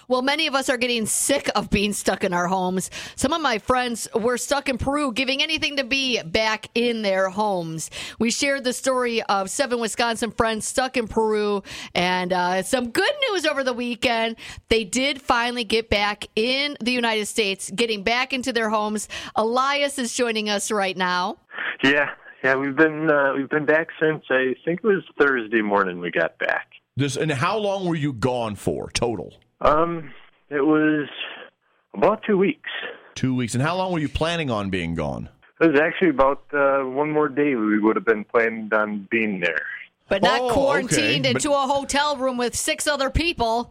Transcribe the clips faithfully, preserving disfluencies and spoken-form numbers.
Well, many of us are getting sick of being stuck in our homes. Some of my friends were stuck in Peru, giving anything to be back in their homes. We shared the story of seven Wisconsin friends stuck in Peru, and uh, some good news over the weekend. They did finally get back in the United States, getting back into their homes. Elias is joining us right now. Yeah, yeah, we've been uh, we've been back since I think it was Thursday morning we got back. This, and how long were you gone for total? Um, it was about two weeks. Two weeks. And how long were you planning on being gone? It was actually about uh, one more day we would have been planning on being there. But not Oh, quarantined okay. into But- a hotel room with six other people.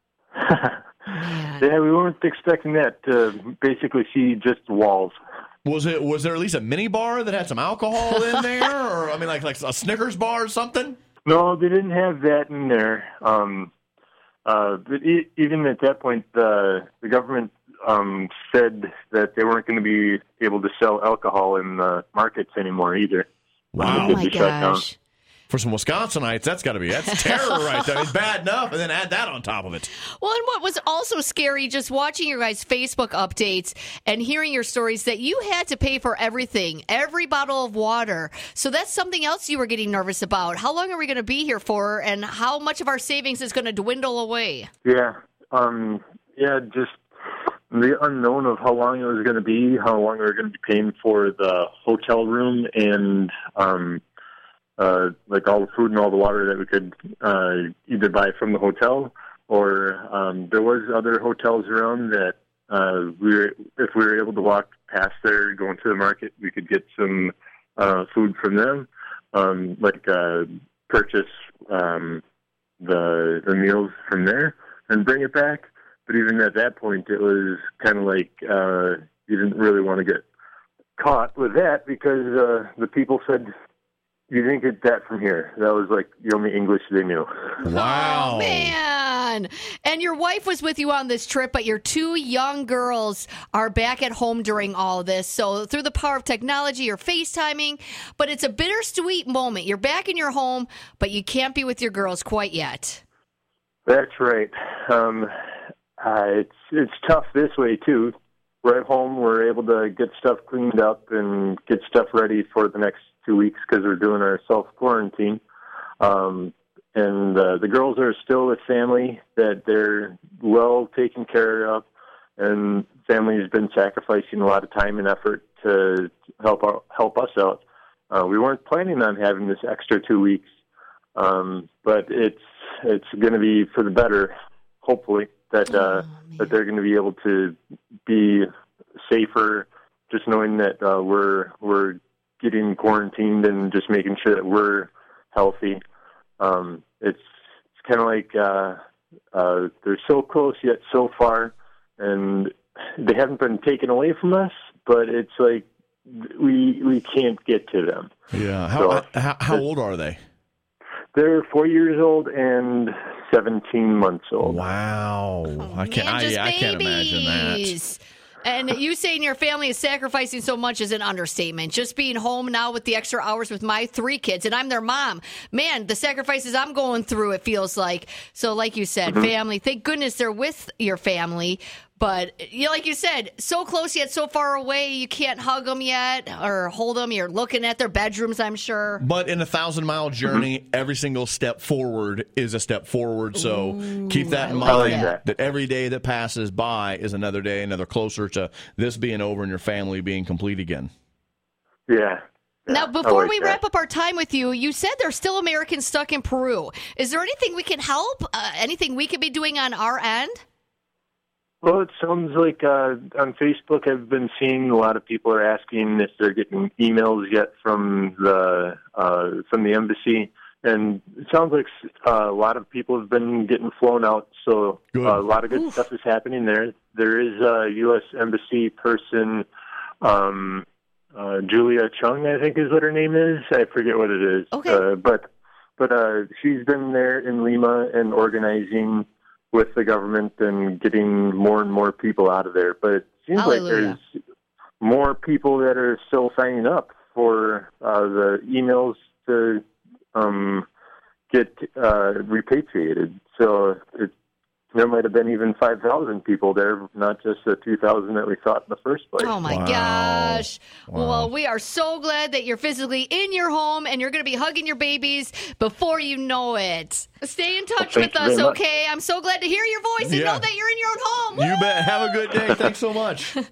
Man. Yeah, we weren't expecting that to basically see just walls. Was it? Was there at least a mini bar that had some alcohol in there, or I mean, like like a Snickers bar or something? No, they didn't have that in there. Um, uh, but e- even at that point, the the government um, said that they weren't going to be able to sell alcohol in the markets anymore either. when Wow. they Oh, did my the shutdown. gosh. For some Wisconsinites, that's got to be that's terror right there. It's bad enough, and then add that on top of it. Well, and what was also scary, just watching your guys' Facebook updates and hearing your stories, that you had to pay for everything, every bottle of water. So that's something else you were getting nervous about. How long are we going to be here for, and how much of our savings is going to dwindle away? Yeah, um, yeah, just the unknown of how long it was going to be, how long we were going to be paying for the hotel room, and um, uh, like all the food and all the water that we could uh, either buy from the hotel, or um, there was other hotels around that uh, we were, if we were able to walk past there, going to the market, we could get some uh, food from them, um, like uh, purchase um, the the meals from there and bring it back. But even at that point, it was kind of like uh, you didn't really want to get caught with that because uh, the people said, you didn't get that from here. That was like the only English they knew. Wow. Oh, man. And your wife was with you on this trip, but your two young girls are back at home during all of this. So through the power of technology, you're FaceTiming, but it's a bittersweet moment. You're back in your home, but you can't be with your girls quite yet. That's right. Um, uh, it's it's tough this way, too. We're at home. We're able to get stuff cleaned up and get stuff ready for the next two weeks because we're doing our self-quarantine. Um, and uh, the girls are still with family that they're well taken care of, and family has been sacrificing a lot of time and effort to help our, help us out. Uh, we weren't planning on having this extra two weeks, um, but it's it's going to be for the better, hopefully, that uh, Oh, that they're going to be able to be safer, just knowing that uh, we're we're getting quarantined and just making sure that we're healthy. Um, it's it's kind of like uh, uh, they're so close yet so far, and they haven't been taken away from us, but it's like we we can't get to them. Yeah. How So, how, how old are they? They're four years old and seventeen months old. Wow. I can't. Man, I, just yeah, I can't imagine that. babies. And you saying your family is sacrificing so much is an understatement. Just being home now with the extra hours with my three kids, and I'm their mom. Man, the sacrifices I'm going through, it feels like. So like you said, Mm-hmm. family, thank goodness they're with your family. But you know, like you said, so close yet so far away, you can't hug them yet or hold them. You're looking at their bedrooms, I'm sure. But in a thousand mile journey, Mm-hmm. every single step forward is a step forward. So Ooh, keep that in I mind. like that. That every day that passes by is another day, another closer to this being over and your family being complete again. Yeah. Now, Yeah, before I like we that. wrap up our time with you, you said there's still Americans stuck in Peru. Is there anything we can help? Uh, anything we could be doing on our end? Well, it sounds like uh, on Facebook I've been seeing a lot of people are asking if they're getting emails yet from the uh, from the embassy, and it sounds like uh, a lot of people have been getting flown out. So Good. uh, a lot of good Oof. stuff is happening there. There is a U S embassy person, um, uh, Julia Chung, I think is what her name is. I forget what it is. Okay. Uh, but but uh, she's been there in Lima and organizing with the government and getting more and more people out of there. But it seems Hallelujah. like there's more people that are still signing up for uh, the emails to um, get uh, repatriated. So it's there might have been even five thousand people there, not just the two thousand that we thought in the first place. Oh, my Wow. gosh. Wow. Well, we are so glad that you're physically in your home and you're going to be hugging your babies before you know it. Stay in touch Well, with thank you us, very much. okay? I'm so glad to hear your voice and Yeah. know that you're in your own home. You Woo! bet. Have a good day. Thanks so much.